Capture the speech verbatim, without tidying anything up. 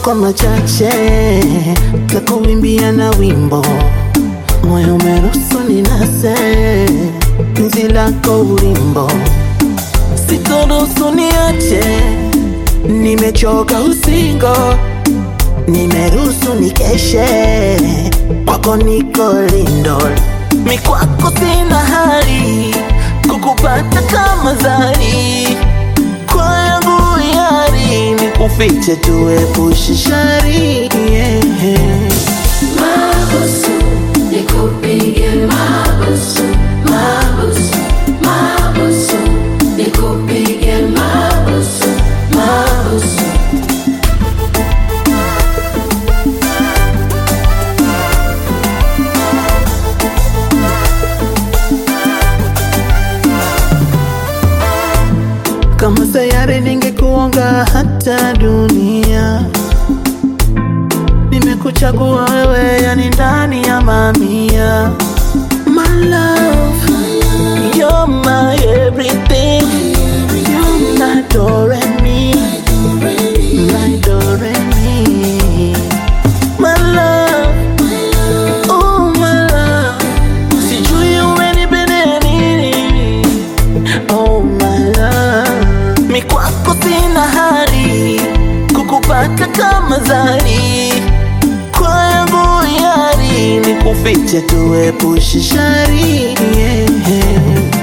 kwa machache takuimbia na wimbo, moyo umeruhusu ninase penzi lako ulimbo, sikuruhusu niache, nimechoka usingo, nimeruhusu nikeshe, kwako niko lindo, mikwako sina hali, kukupata kama zari, kwa yangu yari, nikufiche tuepushe shari, yeah. Mabusu, nikupige mabusu, mabusu, mabusu, nikupige mabusu, mabusu. Kama sayari ningekuonga hata dunia, nimekuchagua wewe, yani ndani ya mamia. My love, you're my everything, you're my do-re-mi, my do-re-mi. My love, oh my love, sijui umenipendea nini, oh my love. Mikwako sina hali, kukupata kama zari, kwa yangu yari, nikufiche tuepushe shari, yeah.